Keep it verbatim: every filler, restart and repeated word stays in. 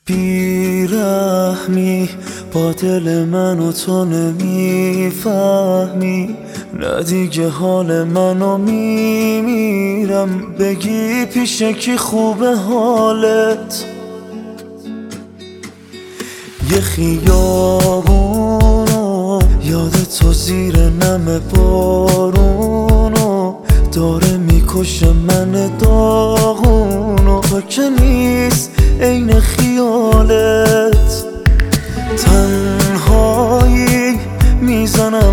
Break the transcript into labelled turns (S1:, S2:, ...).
S1: بیرحمی با دل منو تو نمیفهمی، نه دیگه حال منو میمیرم. بگی پیش کی خوبه حالت؟ یه خیابونو یاد تو زیر نم بارونو داره میکشه من داغونو. تو که نیست عین خیالت،